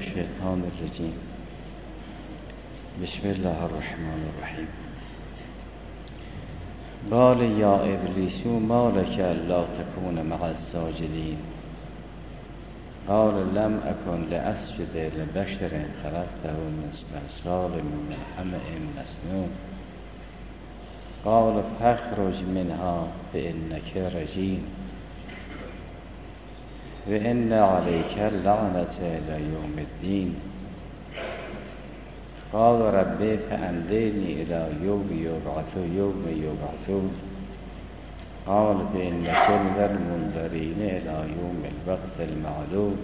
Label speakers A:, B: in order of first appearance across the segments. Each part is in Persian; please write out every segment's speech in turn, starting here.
A: الشیطان الرجیم. بسم الله الرحمن الرحیم. قال یا ابلیس ما لک الا تکون مع الساجدین قال لم اکن لاسجد لبشر خلقته من صلصال من حمأ مسنون قال فاخرج منها فانک رجیم وان علیک اللعنة الی یوم الدین قال رب فأنظرني إلى يوم يبعثون قال فإنك من المنذرين إلى يوم الوقت المعلوم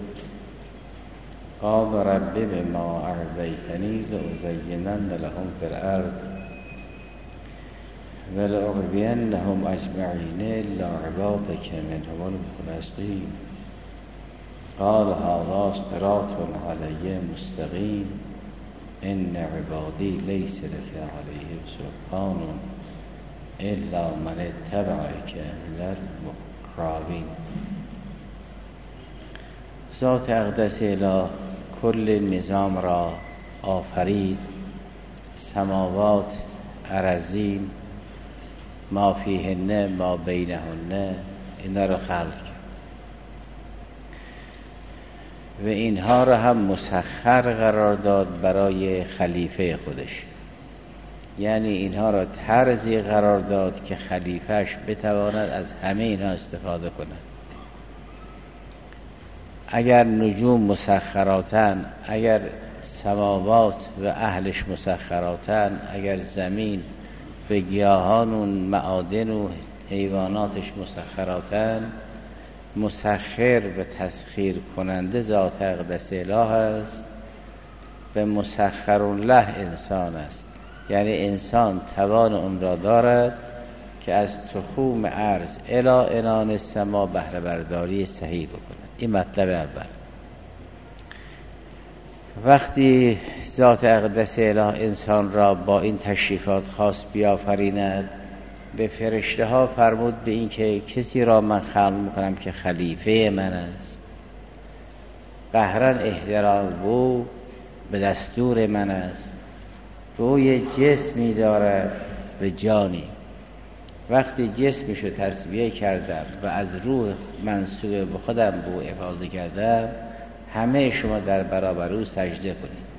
A: قال رب بما أغويتني لأزينن لهم في الأرض ولأغوينهم أجمعين إلا عبادك منهم المخلصين قال هذا صراط علي مستقيم ان عبادی لیس لک علیهم سلطان الا من اتبعک من المقربین. ذات اقدس اله کل نظام را آفرید، سماوات، ارضین، ما فیهن ما بینهن، اینا را خلق کرد و اینها را هم مسخر قرار داد برای خلیفه خودش، یعنی اینها را طرزی قرار داد که خلیفهش بتواند از همه اینها استفاده کند. اگر نجوم مسخراتن، اگر سماوات و اهلش مسخراتن، اگر زمین و گیاهان و معادن و حیواناتش مسخراتن، مسخر و تسخیر کننده ذات اقدس اله است و مسخر له انسان است، یعنی انسان توان اون را دارد که از تخوم ارض الی عنان السما بهره برداری صحیح بکند. این مطلب اول. وقتی ذات اقدس اله انسان را با این تشریفات خاص بیافریند، به فرشته ها فرمود به این که کسی را من خلق میکنم که خلیفه من است، قهرن احترام او به دستور من است، او یه جسمی دارد و جانی. وقتی جسمشو تصفیه کردم و از روح منسوب به خودم به او افاضه کردم، همه شما در برابر او سجده کنید.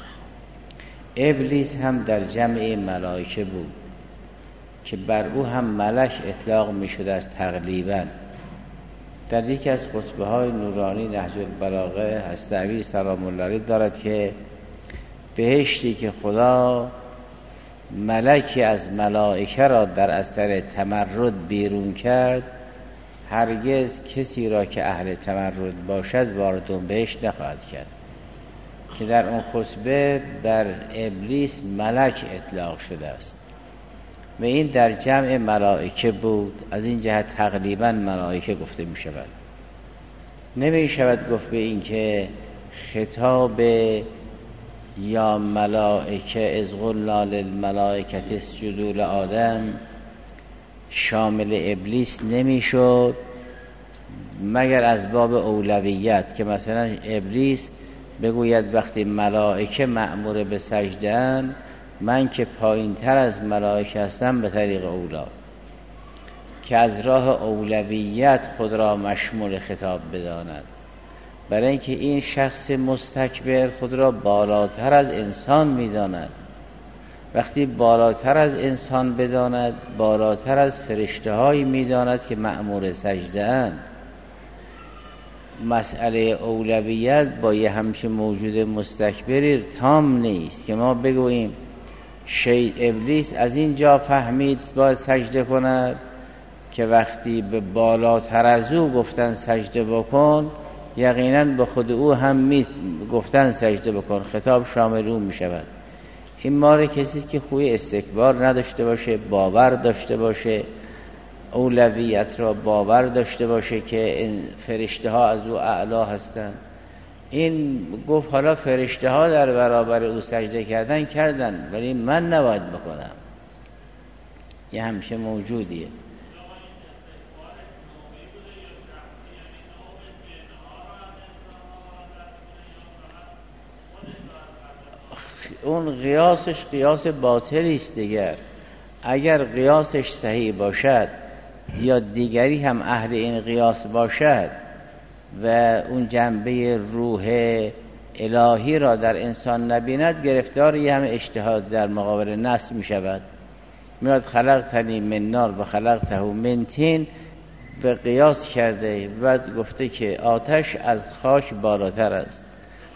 A: ابلیس هم در جمع ملائکه بود که بر او هم ملک اطلاق می شده از تقلیبا. در یکی از خطبه های نورانی نهج البلاغه هستوی سلام الله علیه دارد که بهشتی که خدا ملکی از ملائکه را در اثر تمرد بیرون کرد، هرگز کسی را که اهل تمرد باشد وارد اون بهشت نخواهد کرد، که در اون خطبه بر ابلیس ملک اطلاق شده است و این در جمع ملائکه بود. از این جهت تقریبا ملائکه گفته می شود. نمی شود گفت به این که خطاب یا ملائکه از قلنا للملائکه اسجدوا لآدم شامل ابلیس نمی شد، مگر از باب اولویت، که مثلا ابلیس بگوید وقتی ملائکه مأمور به سجده‌اند، من که پایین تر از ملائکه هستم به طریق اولا، که از راه اولویت خود را مشمول خطاب بداند، برای اینکه این شخص مستکبر خود را بالاتر از انسان میداند. وقتی بالاتر از انسان بداند، بالاتر از فرشته هایی میداند که مأمور سجده اند. مسئله اولویت با یه همچین موجود مستکبری تام نیست که ما بگوییم ابلیس از این جا فهمید باید سجده کند که وقتی به بالاتر از او گفتن سجده بکن، یقینا به خود او هم گفتن سجده بکن، خطاب شامل او می شود. این ماره کسی که خوی استکبار نداشته باشه، باور داشته باشه، اولویت را باور داشته باشه که فرشته ها از او اعلا هستند. این گفت حالا فرشته ها در برابر او سجده کردن ولی من نباید بکنم. یه همشه موجودیه. اون قیاسش قیاس باطلی است. دیگر اگر قیاسش صحیح باشد یا دیگری هم اهل این قیاس باشد و اون جنبه روح الهی را در انسان نبیند، گرفتاری هم اجتهاد در مقابل نص می شود. میاد خلقتنی من نار و خلقته من طین و قیاس کرده و گفته که آتش از خاک بالاتر است.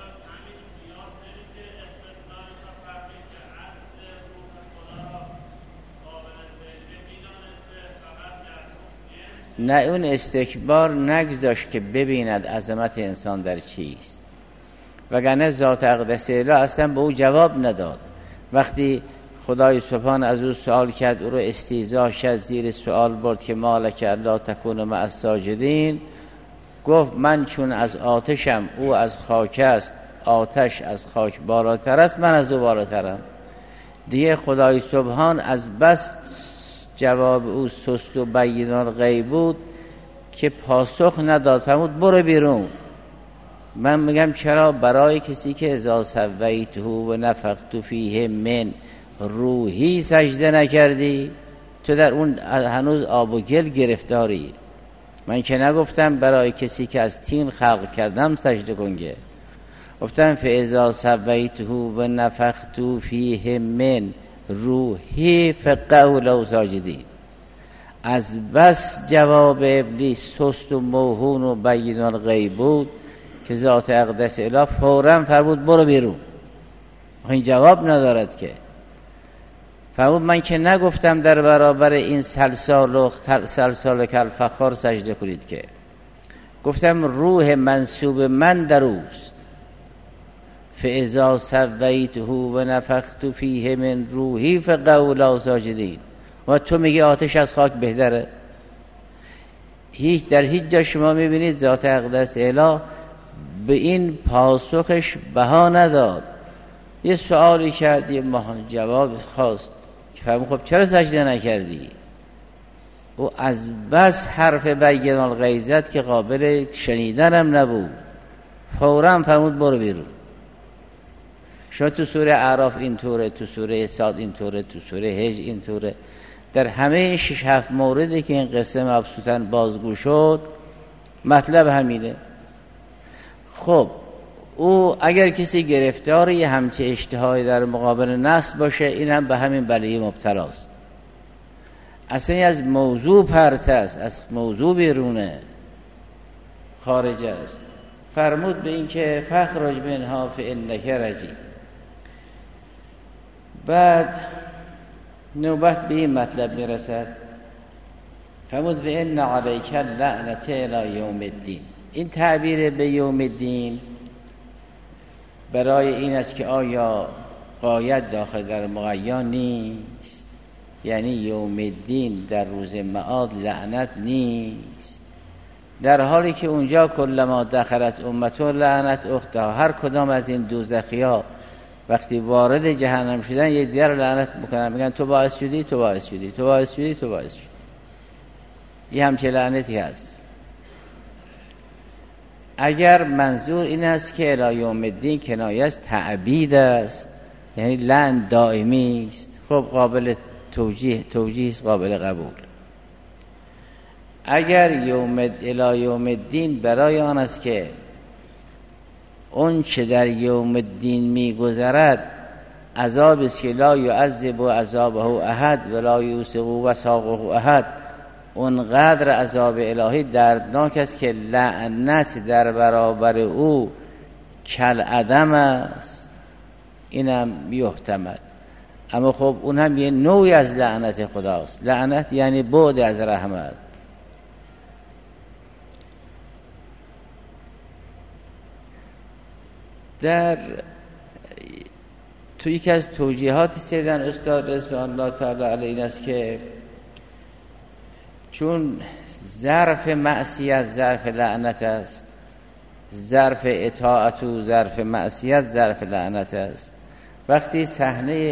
A: نه اون استکبار نگذاشت که ببیند عظمت انسان در چیست، وگرنه ذات اقدس اله اصلا به او جواب نداد. وقتی خدای سبحان از او سوال کرد، او رو استیضاح شد، زیر سوال برد که مالک الا تکون مع الساجدین، گفت من چون از آتشم او از خاک است، آتش از خاک بالاتر است، من از او بالاترم. دیگه خدای سبحان از بس جواب او سست و بین الغیب بود که پاسخ نداد، فرمود برو بیرون. من میگم چرا برای کسی که اذا سویته و نفخت فیه من روحی سجده نکردی؟ تو در اون هنوز آب و گل گرفتاری. من که نگفتم برای کسی که از طین خلق کردم سجده کنگه، گفتم فاذا سویته و نفخت فیه من روحی فقعوا له ساجدین. از بس جواب ابلیس سست و موهون و بین الغیب بود که ذات اقدس اله فوراً فرمود برو بیرون. این جواب ندارد که. فرمود من که نگفتم در برابر این سلسال کالفخار سجده کنید، که گفتم روح منسوب من در اوست. فاذا سویته و نفخت فیه من روحی فقعوا له ساجدین. و تو میگی آتش از خاک بهتره؟ در هیچ جا شما میبینید ذات اقدس اله به این پاسخش بها نداد. یه سوالی کرد، یه جواب خواست که فرمود خب چرا سجده نکردی؟ او از بس حرف بین الغیظت که قابل شنیدن هم نبود، فوراً فرمود برو بیرون. شما تو سوره اعراف اینطوره، تو سوره صاد اینطوره، تو سوره هجر اینطوره، در همه 6-7 موردی که این قصه مبسوطاً بازگو شد مطلب همینه. خب او اگر کسی گرفتاری همچه اجتهادی در مقابل نص باشه، این هم به همین بلیه مبتلاست. اصلا از موضوع پرت است، از موضوع بیرونه، خارج است. فرمود به این که فخرج منها فانک رجیم. بعد نوبت به این مطلب میرسد، فرمود وان علیک اللعنة الی یوم الدین. این تعبیر به یوم الدین برای این است که آیا غایت داخل در مغیا نیست؟ یعنی یوم الدین در روز معاد لعنت نیست، در حالی که اونجا کلما دخلت امتون لعنت اختها. هر کدام از این دوزخی‌ها وقتی وارد جهنم شدن یک دیگر لعنت میکنن، میگن تو باعث شدی، تو باعث شدی، تو باعث شدی، تو باعث شدی. یه همچه لعنتی هست. اگر منظور این است که الی یوم الدین کنایه از تعبید است، یعنی لعن دائمی است، خب قابل توجیه است، قابل قبول. اگر الی یوم الدین برای آن است که اون چه در یوم الدین میگذرد عذاب است که لا یعذب عذابه احد ولا یوثق وثاقه احد، اونقدر عذاب الهی دردناک است که لعنت در برابر او کل عدم است. اینم یحتمل، اما خب اون هم یه نوعی از لعنت خداست. لعنت یعنی بعد از رحمت. تو یکی از توجیهات سیدن استاد رضوان الله تعالی علیه این است که چون ظرف معصیت ظرف لعنت است، ظرف اطاعت و ظرف معصیت ظرف لعنت است، وقتی صحنه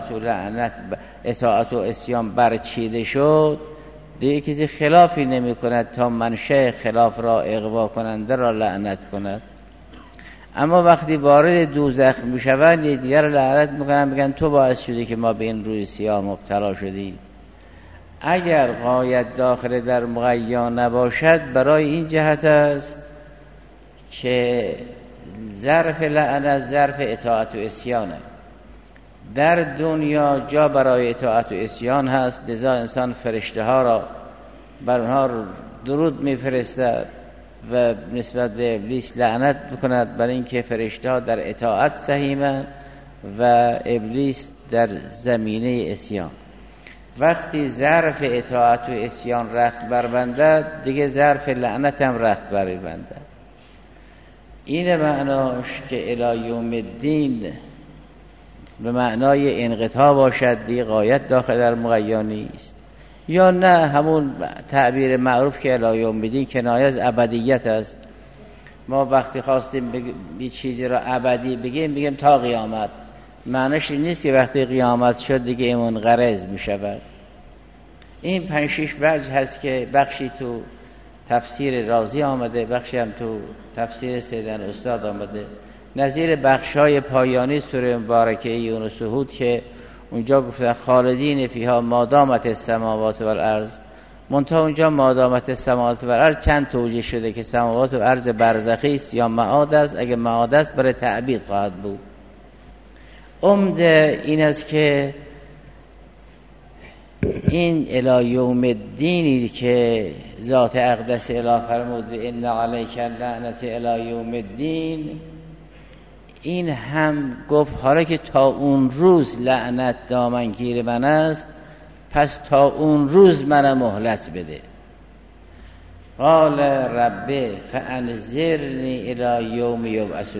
A: اطاعت و عصیان برچیده شد دیگه کسی خلافی نمی کند تا منشأ خلاف را اغوا کننده را لعنت کند. اما وقتی وارد دوزخ میشوند یه دیگر رو لعنت میکنن، بگن تو باعث شدی که ما به این روی سیاه مبتلا شدیم. اگر غایت داخل در مغیا نباشد برای این جهت است که ظرف لعنت ظرف اطاعت و عصیانه. در دنیا جا برای اطاعت و عصیان هست، لذا انسان فرشته ها را بر اونها درود میفرستد و نسبت به ابلیس لعنت بکند برای اینکه فرشته ها در اطاعت سهیمند و ابلیس در زمینه عصیان. وقتی ظرف اطاعت و عصیان رخت بربندد دیگه ظرف لعنت هم رخت بربندد. این معناش که الی یوم الدین به معنای انقطاع باشد، دیگه غایت داخل در مغیا نیست، یا نه همون تعبیر معروف که الی یوم الدین کنایه از ابدیت است. ما وقتی خواستیم یه چیزی را ابدی بگیم تا قیامت، معنیش این نیست که وقتی قیامت شد دیگه این منقرض می شود. این 5-6 وجه هست که بخشی تو تفسیر رازی آمده، بخشی هم تو تفسیر سیدن استاد آمده، نظیر بخشای پایانی سوره مبارکه یونس و هود که اونجا گفتن خالدین فیها مادامت السماوات و الارض. منتها اونجا مادامت السماوات و الارض چند توجیه شده که سماوات و ارض برزخی است یا معاد است. اگه معاد است برای تعبید خواهد بود. عمده این است که این الی یوم الدینی که ذات اقدس اله فرمود ان علیک اللعنت الی یوم الدین، این هم گفت حالا که تا اون روز لعنت دامنگیر من است، پس تا اون روز من مهلت بده. قال رب فانذرنی الی یوم یبعثون،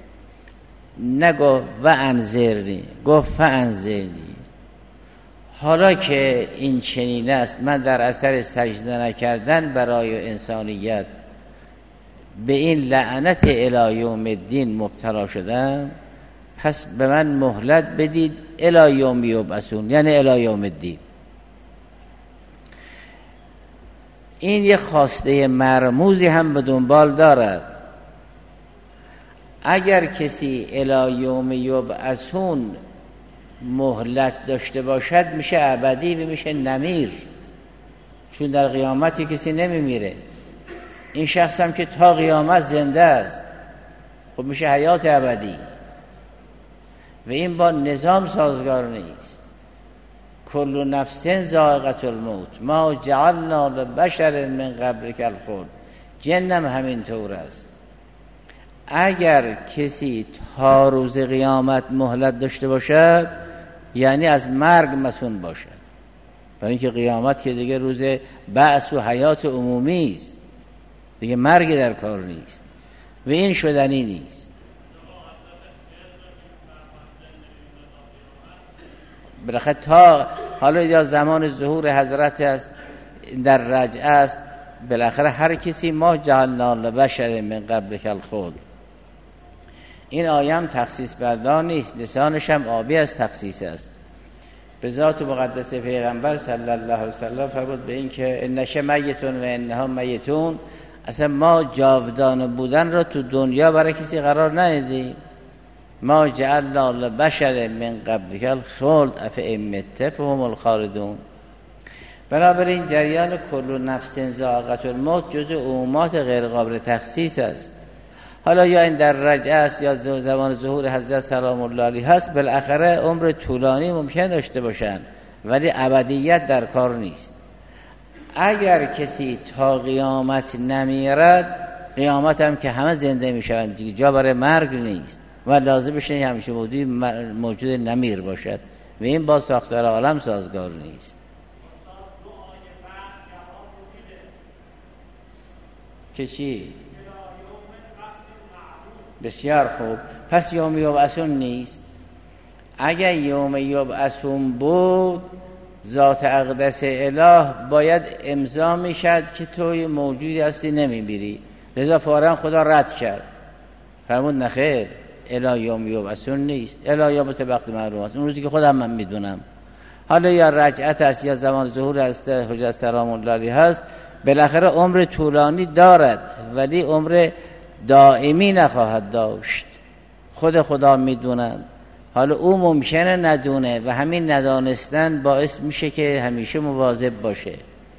A: نگفت و انذرنی، گفت فانذرنی. حالا که این چنین است، من در اثر سجده نکردن برای انسانیت به این لعنت الی یوم الدین مبتلا شدم، پس به من مهلت بدید الی یوم یبعثون، یعنی الی یوم الدین. این یه خواسته مرموزی هم به دنبال دارد. اگر کسی الی یوم یبعثون مهلت داشته باشد میشه ابدی و میشه نمیر، چون در قیامتی کسی نمیمیره. این شخص هم که تا قیامت زنده است، خب میشه حیات ابدی و این با نظام سازگار نیست. کل نفس ذائقة الموت ما جعلنا لبشر من قبلک الخلد، جنم همین طور است. اگر کسی تا روز قیامت مهلت داشته باشد یعنی از مرگ مسئول باشد، برای اینکه قیامت که دیگه روز بعث و حیات عمومی است، دیگه مرگ در کار نیست و این شدنی نیست. بالاخره تا حالا یا زمان ظهور حضرت است، در رجعه است، بالاخره هر کسی ما جعلنا لبشر من قبلک الخلد. این آیه هم تخصیص بردار نیست، لسانش هم آبی از تخصیص است. به ذات مقدس پیغمبر صلی الله علیه وسلم فرمود به این که انک میتون و انها میتون، اصلا ما جاودانه بودن را تو دنیا برای کسی قرار ندادیم. ما جعلنا لبشر من قبلک الخلد افئن مت فهم الخالدون. بنابراین جریان کل نفس ذائقة الموت جزء عمومات غیر قابل تخصیص است. حالا یا این در رجعه است یا زمان ظهور حضرت سلام الله علیه هست، بالاخره عمر طولانی ممکن داشته باشند ولی ابدیت در کار نیست. اگر کسی تا قیامت نمیرد، قیامت هم که همه زنده میشوند، جا برای مرگ نیست و لازم بشه همیشه موجود نمیر باشد و این با ساختار عالم سازگار نیست. که چی؟ بسیار خوب. پس یوم یبعثون نیست. اگر یوم یبعثون بود، ذات اقدس اله باید امضا میشد که توی موجودی هستی نمیمیری، لذا فوراً خدا رد کرد، فرمود نخیر الی یوم یبعثون نیست، الی یوم وقت معلوم است، اون روزی که خودم من میدونم. حالا یا رجعت است یا زمان ظهور است حجت سلام الله علیه هست، بالاخره عمر طولانی دارد ولی عمر دائمی نخواهد داشت. خود خدا میدوند. حالا او ممکنه ندونه و همین ندانستن باعث میشه که همیشه مواظب باشه.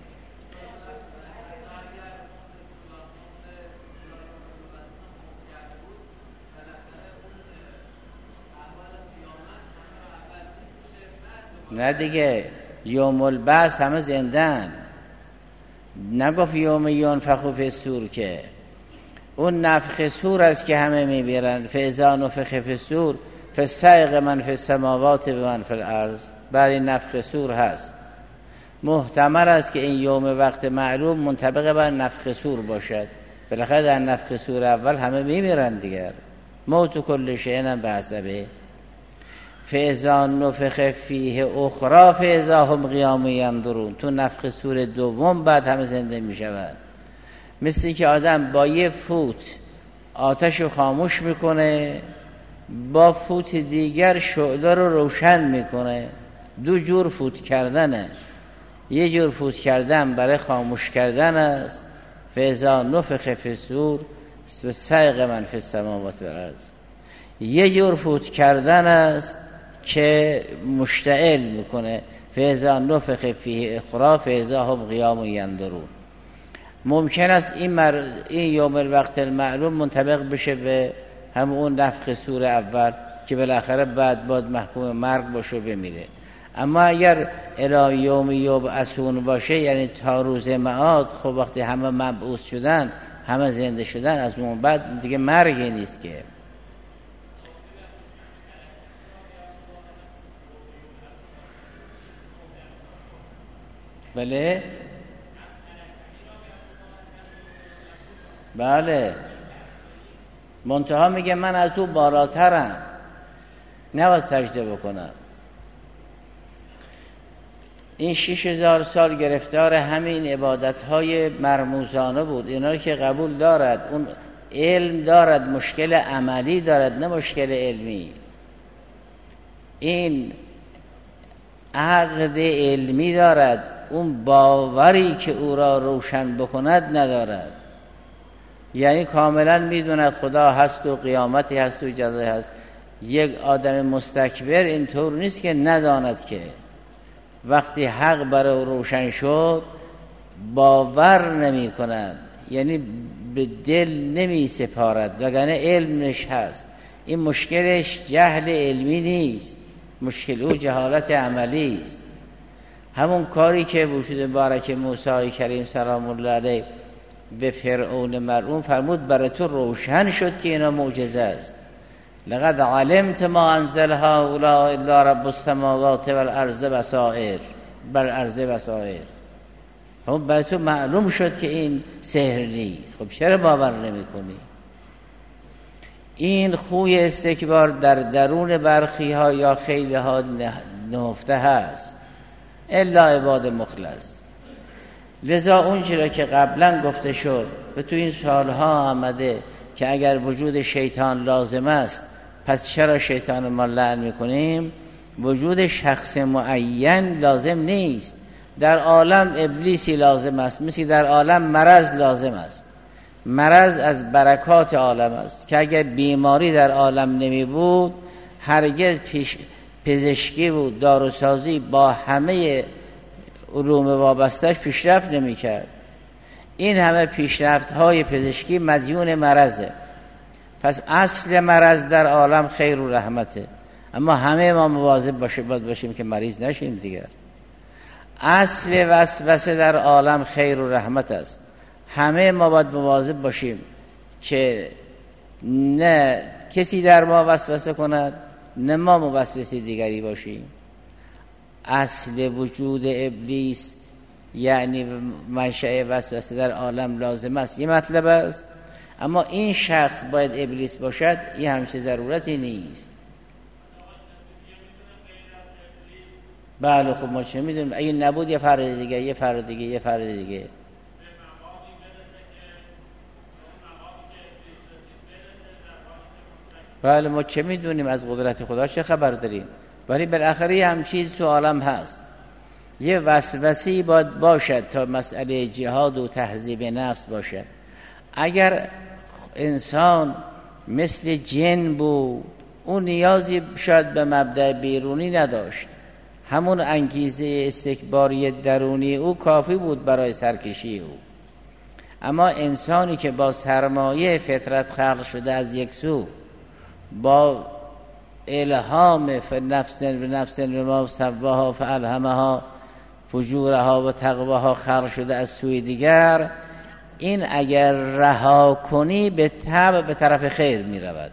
A: نه دیگه، یوم البعث همه زندن. نگفت یوم ینفخ فی الصور، که اون نفخ صور است که همه میبیرن. فاذا نفخ فی الصور فصعق من فی السماوات و من فی الارض. برای نفخ صور هست. محتمل است که این یوم وقت معلوم منطبق بر نفخ صور باشد. بالاخره در نفخ صور اول همه میمیرن دیگر. موت کل شیء بحسبه. فاذا نفخ فیه اخری فاذا هم قیام ینظرون. تو نفخ صور دوم بعد همه زنده میشوند. مثل که آدم با یه فوت آتش رو خاموش میکنه، با فوت دیگر شعله رو روشن میکنه. دو جور فوت کردنه. یه جور فوت کردن برای خاموش کردن است، فاذا نفخ فی الصور فصعق من فی السماوات و الارض. یه جور فوت کردن است که مشتعل میکنه، فاذا نفخ فیه اخری فاذا هم قیام ینظرون. ممکن است این یوم الوقت المعلوم منطبق بشه به همون نفخ صور اول که بالاخره بعد محکوم مرگ باشه و بمیره. اما اگر الی یوم یبعثون باشه، یعنی تا روز معاد، خب وقتی همه مبعوث شدن، همه زنده شدن، از اون بعد دیگه مرگی نیست که. بله منتها میگه من از او بالاترم، نباید سجده بکنم. این 6000 سال گرفتار همین عبادت‌های مرموزانه بود. اینا رو که قبول دارد، اون علم دارد، مشکل عملی دارد نه مشکل علمی. این عقد علمی دارد، اون باوری که او را روشن بکند ندارد. یعنی کاملا میدوند خدا هست و قیامتی هست و جزای هست. یک آدم مستکبر اینطور نیست که نداند که وقتی حق برای روشن شد باور نمی کند، یعنی به دل نمی سپارد، وگرنه علمش هست. این مشکلش جهل علمی نیست، مشکل او جهالت عملی است. همون کاری که وجود مبارک موسی کریم سلام الله علیه به فرعون مرعون فرمود برای تو روشن شد که اینا معجزه است. لقد علمت ما انزل هؤلاء الا رب السماوات والارض بصائر، بر ارض بصائر. خب برای تو معلوم شد که این سحر نیست. خب چرا باور نمی کنی؟ این خوی استکبار در درون برخی ها یا خیلی ها نهفته هست، الا عباد مخلص. لذا اون چیزا که قبلا گفته شد و تو این سالها آمده که اگر وجود شیطان لازم است پس چرا شیطان ما لعن میکنیم؟ وجود شخص معین لازم نیست. در عالم ابلیسی لازم است، مثل در عالم مرض لازم است. مرض از برکات عالم است که اگر بیماری در عالم نمی بود هرگز پزشکی و داروسازی با همه علوم وابستش پیشرفت نمی کرد. این همه پیشرفت های پزشکی مدیون مرضه. پس اصل مرض در عالم خیر و رحمته، اما همه ما مواظب باشیم که مریض نشیم دیگر. اصل وسوسه در عالم خیر و رحمت است. همه ما باید مواظب باشیم که نه کسی در ما وسوسه کند، نه ما موسوسه دیگری باشیم. اصل وجود ابلیس یعنی منشأ وسوسه در عالم لازم است، یه مطلب است. اما این شخص باید ابلیس باشد، این همچه ضرورتی نیست. بله خب ما چه میدونیم؟ اگه نبود یه فرد دیگه، یه فرد دیگه، یه فرد دیگه. بله ما چه میدونیم از قدرت خدا؟ چه خبر داریم؟ ولی بالاخره هم چیز تو عالم هست. یه وسوسه‌ای باید باشد تا مسئله جهاد و تهذیب نفس باشد. اگر انسان مثل جن بود، اون نیازی شاید به مبدأ بیرونی نداشت، همون انگیزه استکباری درونی او کافی بود برای سرکشی او. اما انسانی که با سرمایه فطرت خلق شده از یک سو، با الهام فنفس بنفس بما سواها فالهمها فجورها و تقواها خلق شده از سوی دیگر، این اگر رها کنی به طبع به طرف خیر می رود.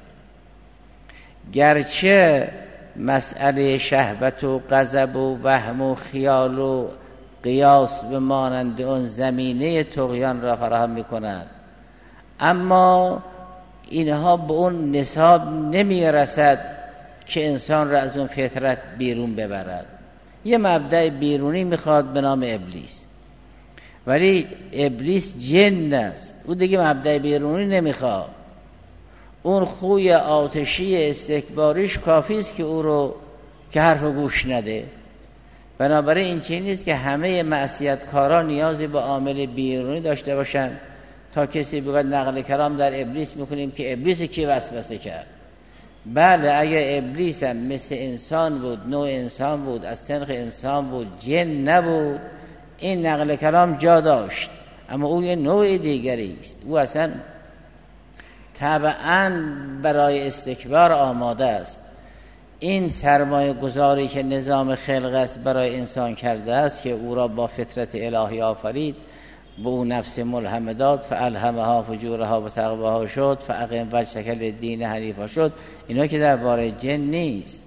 A: گرچه مسئله شهوت و غضب و وهم و خیال و قیاس به مانند اون زمینه طغیان را فراهم می کند، اما اینها به اون نصاب نمی رسد که انسان را از اون فطرت بیرون ببرد. یه مبدأ بیرونی میخواد به نام ابلیس، ولی ابلیس جن است، او دیگه مبدأ بیرونی نمیخواد. اون خوی آتشی استکباریش کافی است که او رو که حرف گوش نده. بنابراین این چیزی نیست که همه معصیتکاران نیازی به عامل بیرونی داشته باشن تا کسی بگوید نقل کلام در ابلیس میکنیم که ابلیس کی وسوسه کرد. بله، اگه ابلیس هم مثل انسان بود، نوع انسان بود، از سنخ انسان بود، جن نبود، این نقل کلام جا داشت، اما او یه نوع دیگری است. او اصلا طبعاً برای استکبار آماده است. این سرمایه گذاری که نظام خلقت برای انسان کرده است که او را با فطرت الهی آفرید، به او نفس ملهم داد، فالهمها فجورها و تقواها شد، فاقم وجهک للدین حنیفا شد. اینا که درباره جن نیست.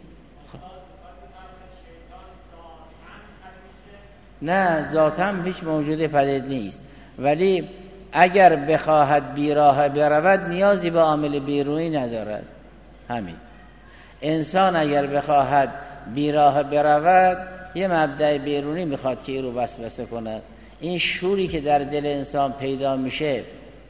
A: نه، ذاتاً هیچ موجود پدید نیست، ولی اگر بخواهد بیراه برود نیازی به عامل بیرونی ندارد. همین انسان اگر بخواهد بیراه برود یه مبدأ بیرونی میخواد که این رو وسوسه کند. این شوری که در دل انسان پیدا میشه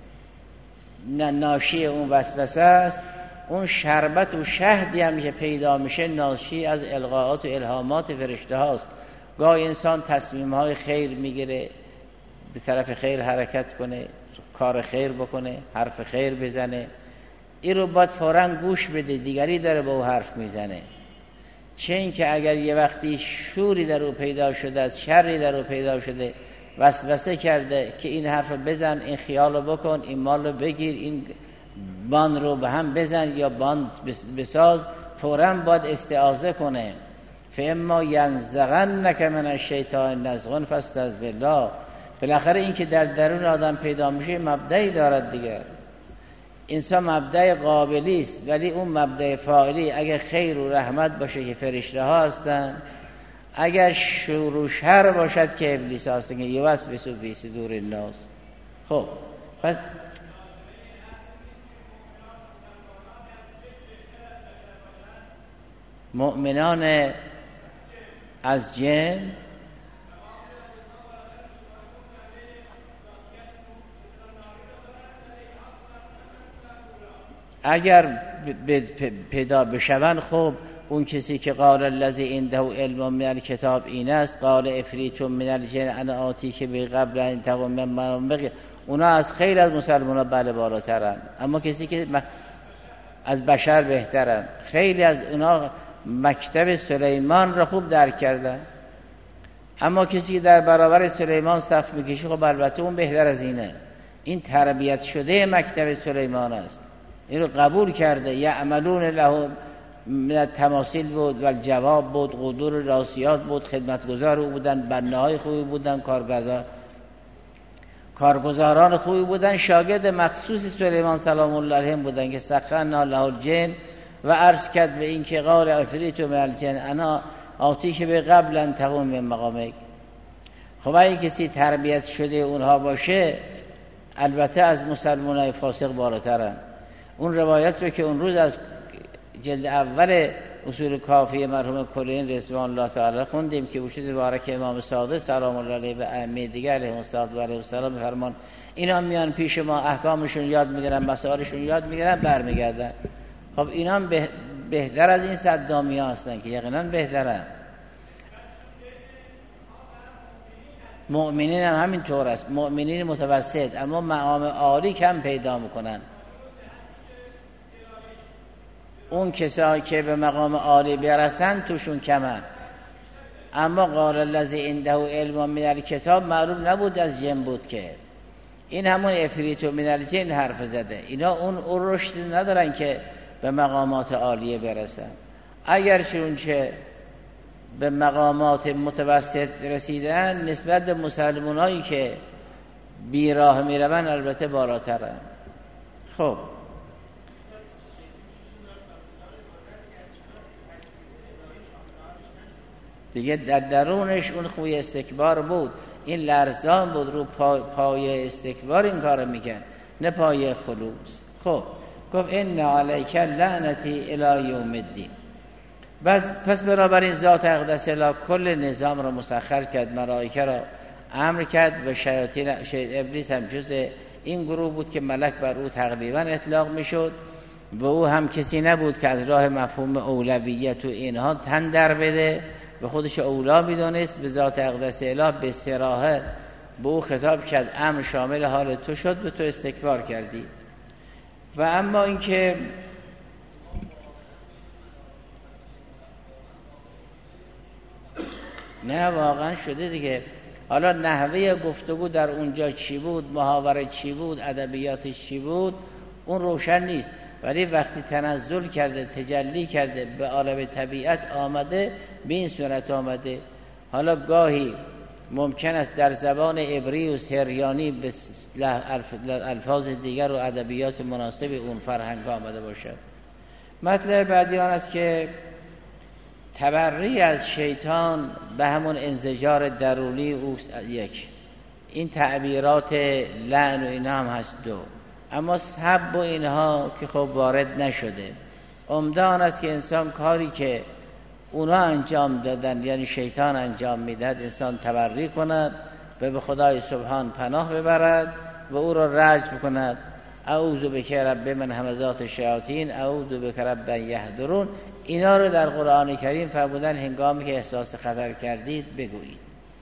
A: ناشی اون وسوسه است. اون شربت و شهدی هم که پیدا میشه ناشی از القاءات و الهامات فرشته هاست. گاهی انسان تصمیم های خیر میگیره، به طرف خیر حرکت کنه، کار خیر بکنه، حرف خیر بزنه، این رو باید فوراً گوش بده، دیگری داره با او حرف میزنه. چه این که اگر یه وقتی شوری در او پیدا شده از شری در او پیدا شده، وسوسه کرده که این حرف بزن، این خیال رو بکن، این مال رو بگیر، این باند رو به هم بزن یا باند بساز، فوراً باید استعاذه کنه. فاما ینزغنک من الشیطان نزغ فاستعذ بالله. بالاخره این که در درون آدم پیدا میشه مبدأی دارد دیگه. انسان مبدأ قابلی است، ولی اون مبدأ فاعلی اگر خیر و رحمت باشه که فرشته ها هستن، اگر شر و شر باشد که ابلیس هستن که یوسوس فی صدور الناس. خب پس مؤمنان از جن اگر پیدا بشوند، خب اون کسی که قال الذی عنده علم من الکتاب این است، قال افریت من الجن انا آتی که به قبل ان تقوم من بقی، اونا از خیلی از مسلمان‌ها بله بالاترن، اما کسی که از بشر بهترن. خیلی از اونا مکتب سلیمان را خوب درک کردن، اما کسی که در برابر سلیمان صف میکشه، خب البته اون بهتر از اینه. این تربیت شده مکتب سلیمان است، این رو قبول کرده. یعملون له من التماثیل بود و الجواب بود، قدور راسیات بود، خدمتگزار او بودن، بناهای خوبی بودن، کارگزاران خوبی بودن، شاگرد مخصوص سلیمان سلام الله علیه بودن که سخرنا له الجن و عرض کرد به این که قال افریت من الجن انا آتی که به قبل ان تقوم من مقامک. خب اگه کسی تربیت شده اونها باشه، البته از مسلمانای فاسق بالاترن. اون روایت رو که اون روز از جلد اول اصول کافی مرحوم کلین رضوان الله تعالی خوندیم که وجود بارک امام صادق سلام الله علیه و ائمه دیگر علیهم السلام میفرمان اینا میان پیش ما احکامشون یاد میگیرن، مسائلشون یاد میگیرن، برمیگردن. خب اینا بهتر از این صدامی ها هستن که یقینا بهترن. مؤمنین هم همین طور است، مؤمنین متوسط، اما مقام عالی کم پیدا میکنن. اون کسایی که به مقام عالی برسن توشون کمن. اما قال الذی عنده علم من الکتاب معلوم نبود از جن بود که این همون عفریت من الجن حرف زده. اینا اون رشد ندارن که به مقامات عالیه برسن. اگر چونچه به مقامات متوسط رسیدن نسبت به مسلمانایی که بیراه میرون البته بالاترن. خب دیگه در درونش اون خوی استکبار بود، این لرزان بود، رو پای استکبار این کار میکن، نه پای خلوص. خب گفت ان علیک لعنتی الی یوم الدین. پس بنابراین ذات اقدس الی کل نظام را مسخر کرد، ملائکه را امر کرد و شیاطین ابلیس هم جز این گروه بود که ملک بر او تقریبا اطلاق میشد و او هم کسی نبود که از راه مفهوم اولویت و اینها تن در بده، به خودش اولا میدونست. به ذات اقدس اله به صراحت به او خطاب کرد امر شامل حال تو شد و تو استکبار کردی. و اما اینکه نه واقعا شده دیگه. حالا نحوه گفتگو در اونجا چی بود، محاوره چی بود، ادبیاتش چی بود، اون روشن نیست. ولی وقتی تنزل کرده، تجلی کرده، به عالم طبیعت آمده، به این صورت آمده. حالا گاهی ممکن است در زبان عبری و سریانی به الفاظ دیگر و ادبیات مناسب اون فرهنگ آمده باشد. مطلب بعدی آن است که تبری از شیطان به همون انزجار درونی اوست یک. این تعبیرات لعن و اینها هم هست دو. اما سب و اینها که خب وارد نشده. عمده آن است که انسان کاری که اونا انجام دادن یعنی شیطان انجام میدهد انسان تبری کند و به خدای سبحان پناه ببرد و او را رجم کند. اعوذ بک رب من همزات الشیاطین اعوذ بک رب ان یحضرون. اینا رو در قرآن کریم فرمودن هنگامی که احساس خطر کردید بگویید.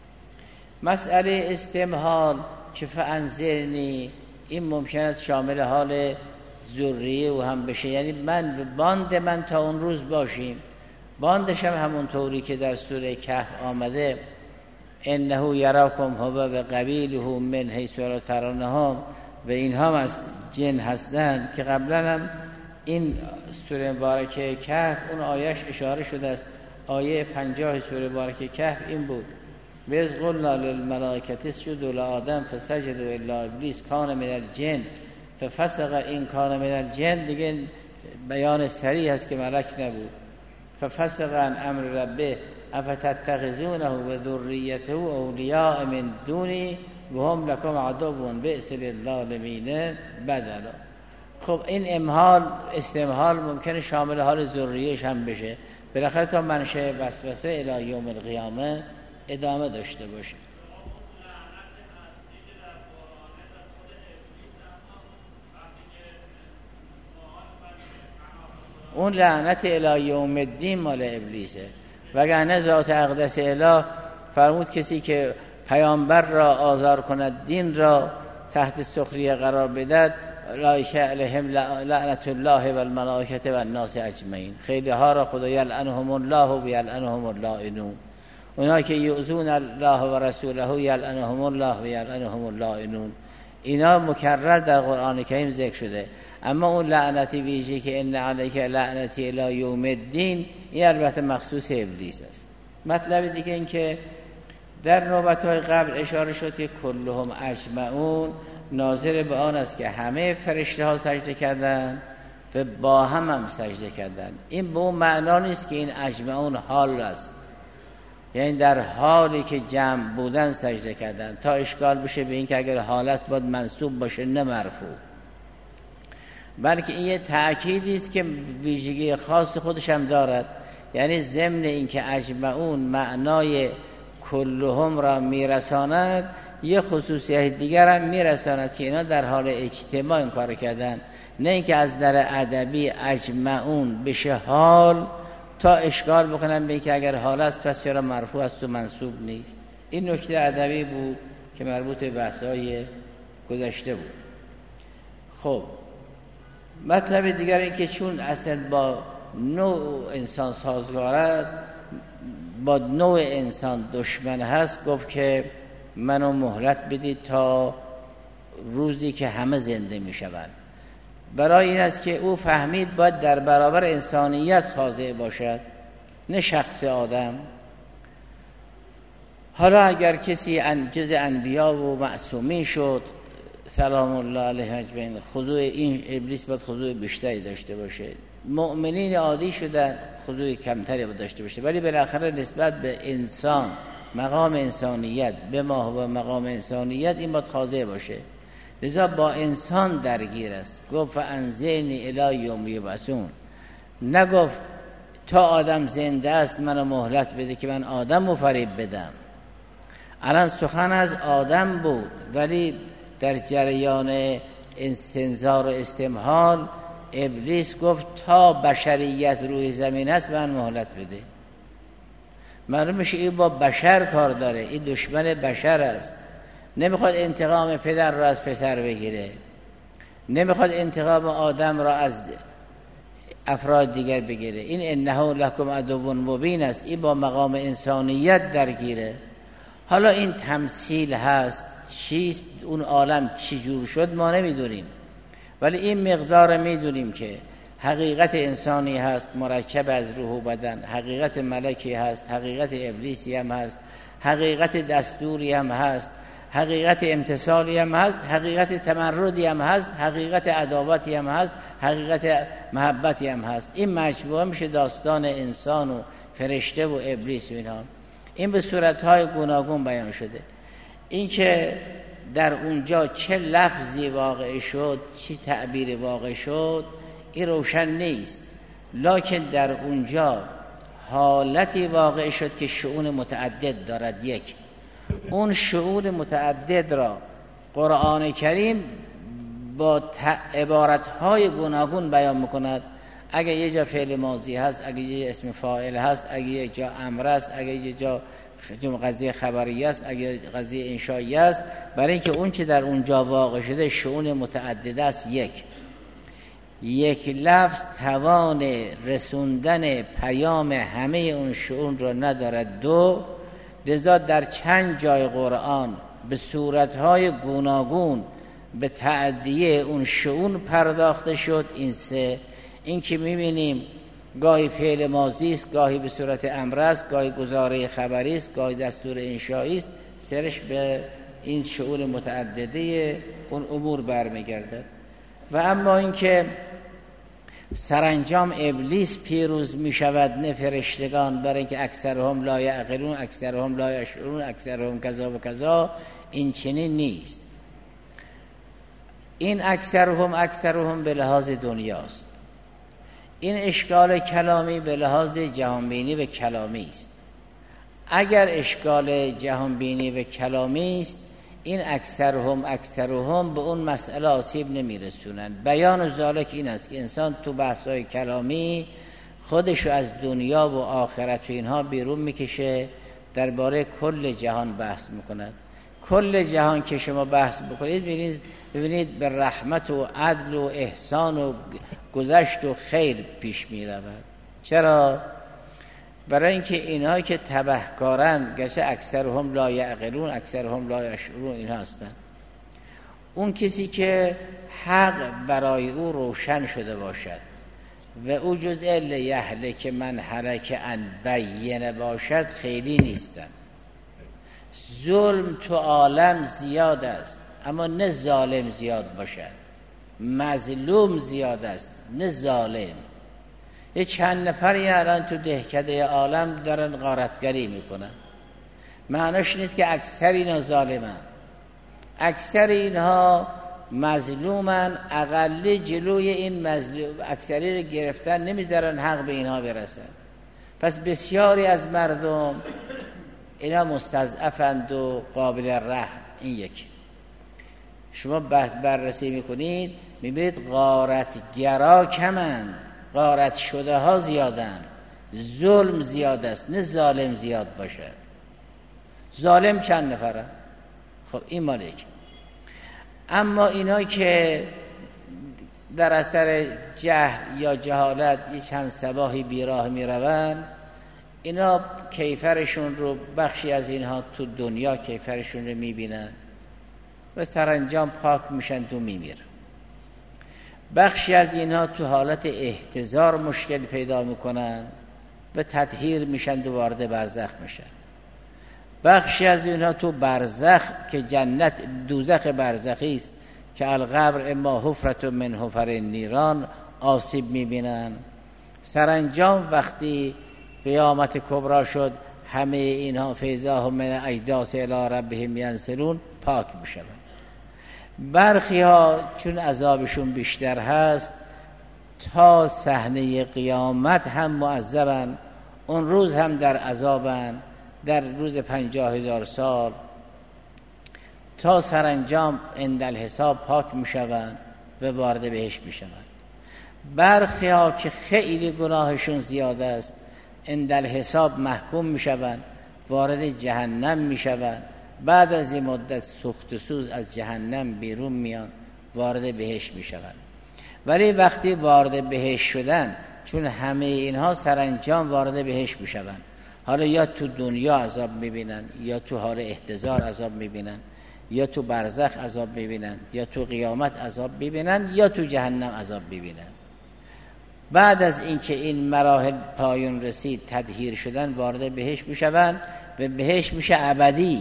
A: مسئله استمهال که فانذرنی این ممکن است شامل حال ذریه و هم بشه، یعنی باند من تا اون روز باشیم. باندش هم همون طوری که در سوره کهف آمده انه یراکم هو و قبیله من حیث لا ترونهم و اینها هم از جن هستند که قبلا هم این سوره مبارکه کهف اون آیش اشاره شده است. آیه 50 سوره مبارکه کهف این بود و اذ قلنا للملائکه اسجدوا لآدم فسجدوا الا ابلیس کان من الجن ففسق. این کان من الجن دیگه بیان صریح است که ملک نبود. ففسق عن امر ربه افتتخذونه و ذریته اولیاء من دونی و هم لکم عدو بئس للظالمین بدلا. خب این استمهال ممکنه شامل حال ذریه‌اش هم بشه، بالاخره تا منشأ وسوسه الی یوم القیامه ادامه داشته باشه. اون لعنت الی یوم الدین مال ابلیسه، وگرنه ذات اقدس اله فرمود کسی که پیامبر را آزار کند، دین را تحت سخریه قرار بدهد، لایک علیهم لعنت الله و الملائکه و الناس اجمعین. خیلی ها را خدا یلعنهم الله و یلعنهم اللائنون. اونا که یؤذون الله و رسوله یلعنهم الله و یلعنهم اللائنون. اینا مکرر در قرآن کریم ذکر شده. اما اون لعنتی ویژه که ان علیک لعنتی الی یوم الدین این البته مخصوص ابلیس است. مطلب دیگه این که در نوبت‌های قبل اشاره شد که کلهم اجمعون ناظر به آن است که همه فرشته ها سجده کردند و با هم سجده کردند. این به اون معنا نیست که این اجمعون حال است، یعنی در حالی که جمع بودن سجده کردند، تا اشکال بشه به این که اگر حال است باید منصوب باشه نه مرفوع. بلکه این یه تأکیدی است که ویژگی خاص خودش هم دارد، یعنی ضمن این که اجمعون معنای کلهم را میرساند، یه خصوصیت دیگر هم میرساند که اینا در حال اجتماع این کار کردن، نه اینکه از در ادبی اجمعون بشه حال تا اشکال بکنن به اینکه اگر حال است پس چرا مرفوع است و منصوب نیست. این نکته ادبی بود که مربوط به بحث‌های گذشته بود. خب مطلب دیگر این که چون اصلا با نوع انسان سازگار است، با نوع انسان دشمن هست، گفت که منو مهلت بدید تا روزی که همه زنده می شوند. برای این است که او فهمید باید در برابر انسانیت خاضع باشد، نه شخص آدم. حالا اگر کسی جز انبیا و معصومین شد سلام الله علیه اجمعین، خضوع این ابلیس باید خضوع بیشتری داشته باشه. مؤمنین عادی شدن خضوع کمتری باید داشته باشه، ولی بالاخره نسبت به انسان، مقام انسانیت، به ما و مقام انسانیت این باید خاضع باشه. لذا با انسان درگیر است. گفت فانظرنی الی یوم یبعثون، نگفت تا آدم زنده است منو مهلت بده که من آدم رو فریب بدم. الان سخن از آدم بود، ولی در جریان استنظار و استمهال ابلیس گفت تا بشریت روی زمین است من مهلت بده. معلوم میشه این با بشر کار داره، این دشمن بشر است. نمیخواد انتقام پدر را از پسر بگیره، نمیخواد انتقام آدم را از افراد دیگر بگیره. این انه لکم عدو مبین است، این با مقام انسانیت درگیره. حالا این تمثیل هست، چیست اون عالم چی جور شد ما نمیدونیم، ولی این مقدار میدونیم که حقیقت انسانی هست مرکب از روح و بدن، حقیقت ملکی هست، حقیقت ابلیسی هم هست، حقیقت دستوری هم هست، حقیقت امتثالی هم هست، حقیقت تمردی هم هست، حقیقت عداوتی هم هست، حقیقت محبتی هم هست. این مجموعه میشه داستان انسان و فرشته و ابلیس و اینها. این به صورتهای گوناگون بیان شده. این که در اونجا چه لفظی واقع شد، چه تعبیری واقع شد، این روشن نیست، لکن در اونجا حالتی واقع شد که شؤون متعدد دارد. یک، اون شؤون متعدد را قرآن کریم با عبارتهای گوناگون بیان میکند. اگه یه جا فعل ماضی هست، اگه یه اسم فاعل هست، اگه یه جا امر است، اگه یه جا قضیه خبری است، اگه قضیه انشایی است، برای اینکه اون چه در اونجا واقع شده شؤون متعدد است. یک لفظ توان رسوندن پیام همه اون شؤون را ندارد. دو، لذا در چند جای قرآن به صورتهای گوناگون به تعدیه اون شؤون پرداخته شد. این سه، این که میبینیم گاهی فعل ماضی است، گاهی به صورت امر است، گاهی گزاره خبری است، گاهی دستور انشایی است، سرش به این شؤون متعدده اون امور برمیگردد. و اما اینکه سرانجام ابلیس پیروز می شود نه فرشتگان، برای اینکه اکثرهم لا یعقلون، اکثرهم لا یشعرون، اکثرهم کذا و کذا، این چنین نیست. این اکثرهم به لحاظ دنیاست. این اشکال کلامی به لحاظ جهانبینی و کلامی است. اگر اشکال جهانبینی و کلامی است، این اکثرهم به اون مسئله آسیب نمیرسونن. بیان ذالک این است که انسان تو بحث‌های کلامی خودشو از دنیا و آخرت و اینها بیرون میکشه، درباره کل جهان بحث میکند. کل جهان که شما بحث بکنید ببینید به رحمت و عدل و احسان و گذشت و خیر پیش میرود. چرا؟ برای اینکه اینها که تبهکارن، گرچه اکثرهم لا یعقلون، اکثرهم لا یشعرون، اینها هستن. اون کسی که حق برای او روشن شده باشد و او جزء لیهلک من هلک عن بینه باشد خیلی نیستن. ظلم تو عالم زیاد است، اما نه ظالم زیاد باشد. مظلوم زیاد است، نه ظالم. یه چند نفری الان تو دهکده عالم دارن غارتگری میکنن. معناش نیست که اکثر اینا ظالمن، اکثر اینها مظلومن. اقل جلوی این مظلوم اکثری رو گرفتن، نمیذارن حق به اینها برسن. پس بسیاری از مردم اینا مستضعفند و قابل رحم. این یکی. شما بررسی میکنید میبینید غارتگرا کمن، غارت شده ها زیادن. ظلم زیاد است، نه ظالم زیاد باشد. ظالم چند نفره؟ خب این مالک. اما اینا که در اثر جهل یا جهالت یه چند صباحی بیراه میروند، اینا کیفرشون رو، بخشی از اینها تو دنیا کیفرشون رو میبینن و سرانجام پاک میشن تو میمیرن. بخشی از اینها تو حالت احتضار مشکل پیدا میکنن و تطهیر میشن و وارد برزخ میشن. بخشی از اینها تو برزخ که جنت دوزخ برزخی است که القبر اما حفرت من حفر نیران آسیب میبینن. سرانجام وقتی قیامت کبرا شد همه اینها فیضاهم من اجداث الی ربهم ینسلون پاک میشن. برخی ها چون عذابشون بیشتر هست تا صحنه قیامت هم معذبن، اون روز هم در عذابن، در روز 50,000 سال، تا سرانجام عند الحساب پاک میشوند و وارد بهشت میشوند. برخی ها که خیلی گناهشون زیاده است عند الحساب محکوم میشوند، وارد جهنم میشوند. بعد از این مدت سوخت و سوز از جهنم بیرون میان، وارد بهشت میشوند. ولی وقتی وارد بهشت شدن، چون همه اینها سرانجام وارد بهشت میشوند، حالا یا تو دنیا عذاب میبینن، یا تو حال احتضار عذاب میبینن، یا تو برزخ عذاب میبینن، یا تو قیامت عذاب میبینن، یا تو جهنم عذاب میبینن. بعد از اینکه این مراحل پایان رسید، تطهیر شدن، وارد بهشت میشوند و بهشت میشه ابدی.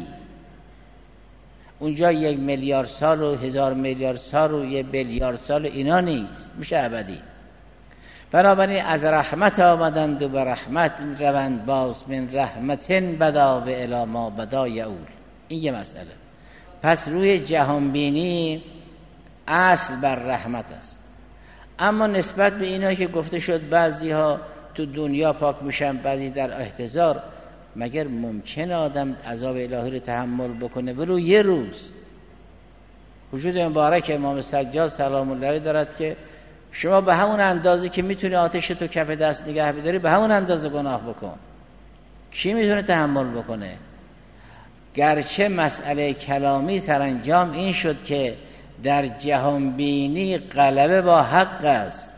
A: اونجا 1 میلیارد سال و 1000 میلیارد سال و 1 بیلیارد سال اینا نیست، میشه ابدی. بنابراین از رحمت آمدند و به رحمت روند باز، من رحمتن بدا و الی ما بدا یعول. این یه مسئله. پس روی جهانبینی اصل بر رحمت است. اما نسبت به اینا که گفته شد بعضی ها تو دنیا پاک میشن، بعضی در احتضار، مگر ممکن آدم عذاب الهی رو تحمل بکنه ولو یه روز؟ وجود مبارک امام سجاد سلام الله علیه دارد که شما به همون اندازه که میتونی آتش تو کف دست نگه بداری به همون اندازه گناه بکن. کی میتونه تحمل بکنه؟ گرچه مسئله کلامی سرانجام این شد که در جهانبینی غلبه با حق است،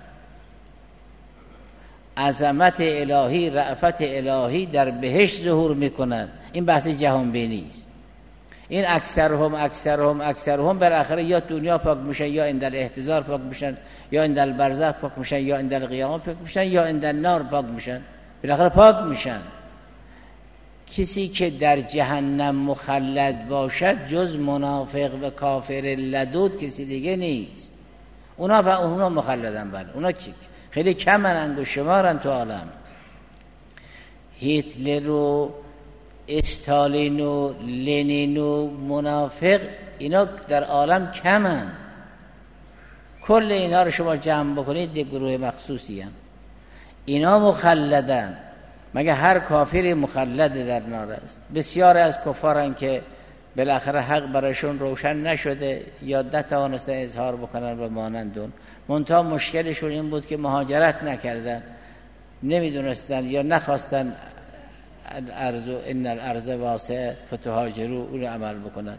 A: عظمت الهی، رأفت الهی در بهشت ظهور میکند. این بحث جهانبینی است. این اکثرهم بالاخره یا دنیا پاک میشن، یا اندر احتضار پاک میشن، یا اندر برزخ پاک میشن، یا اندر قیامت پاک میشن، یا اندر نار پاک میشن. بالاخره پاک میشن. کسی که در جهنم مخلد باشد جز منافق و کافر لدود کسی دیگه نیست. اونا مخلدن. بله اونا خیلی کمن، انگشت شمارن تو عالم. هیتلر و استالین و لنین و منافق اینا در عالم کمن. کل اینا رو شما جمع بکنید یک گروه مخصوصی هم. اینا مخلدن. مگه هر کافری مخلد در نار است؟ بسیار از کفارن که بالاخره حق برایشون روشن نشده یا نتوانستن اظهار بکنن و مانندون. منتها مشکلشون این بود که مهاجرت نکردن، نمیدونستن یا نخواستن ان الارض واسعه فتهاجروا اون عمل بکنن.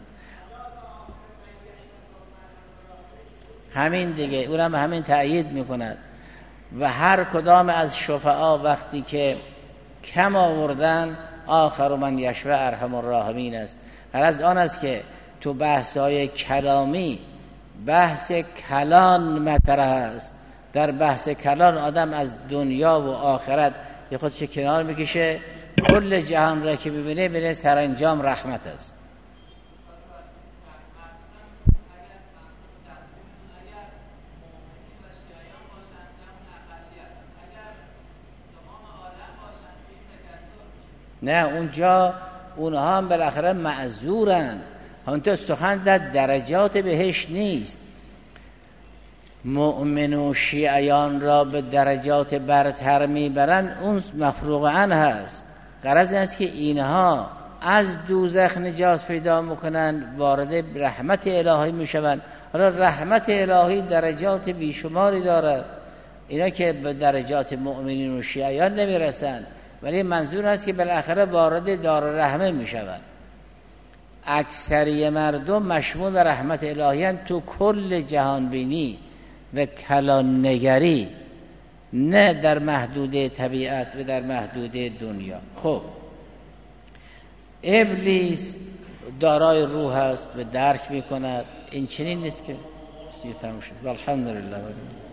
A: همین دیگه، اونم همین تأیید میکند. و هر کدام از شفعا وقتی که کم آوردن، آخر من یشفع ارحم الراحمین است. غرض آن است که تو بحث‌های کلامی بحث کلان مطرح است. در بحث کلان آدم از دنیا و آخرت یه خودش کنار میکشه، کل جهان را که ببینه سرانجام رحمت است. نه اونجا اونها هم بالاخره معذورن. اونجا سخن در درجات بهشت نیست. مؤمن و شیعیان را به درجات برتر میبرن، اون مفروغ عنه هست. غرض این است که اینها از دوزخ نجات پیدا میکنن، وارد رحمت الهی میشوند. حالا رحمت الهی درجات بیشماری دارد. اینا که به درجات مؤمنین و شیعیان نمیرسند، ولی منظور است که بالاخره وارد دار رحمه میشوند. اکثریت مردم مشمول رحمت الهی تو کل جهان بینی. و کلان‌نگری، نه در محدوده طبیعت و در محدوده دنیا. خب ابلیس دارای روح است و درک میکند، این چنین نیست که تمام شد. الحمدلله.